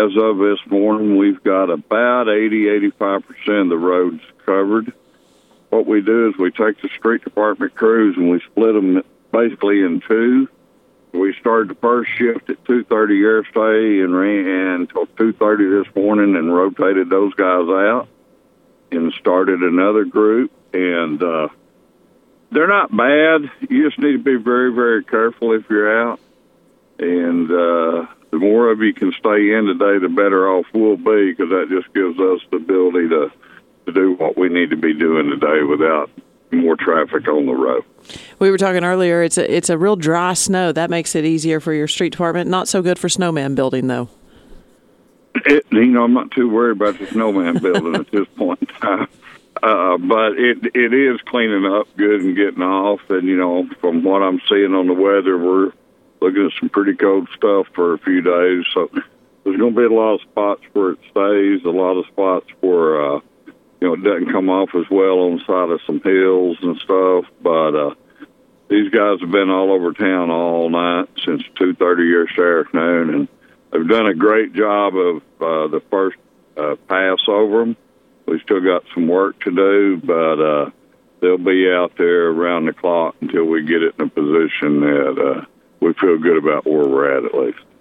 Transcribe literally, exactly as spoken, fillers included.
as of this morning, we've got about eighty, eighty-five percent of the roads covered. What we do is we take the street department crews and we split them basically in two. We started the first shift at two thirty yesterday and ran until two thirty this morning and rotated those guys out and started another group. And uh, they're not bad. You just need to be very, very careful if you're out. And uh, the more of you can stay in today, the better off we'll be, because that just gives us the ability to, to do what we need to be doing today without more traffic on the road. We were talking earlier, it's a, it's a real dry snow. That makes it easier for your street department. Not so good for snowman building, though. It, you know, I'm not too worried about the snowman building at this point in time. Uh, but it it is cleaning up good and getting off. And, you know, from what I'm seeing on the weather, we're looking at some pretty cold stuff for a few days. So there's going to be a lot of spots where it stays, a lot of spots where, uh, you know, it doesn't come off as well on the side of some hills and stuff. But uh, these guys have been all over town all night since two thirty yesterday afternoon, and they've done a great job of uh, the first uh, pass over them. We still got some work to do, but uh, they'll be out there around the clock until we get it in a position that uh, we feel good about where we're at, at least.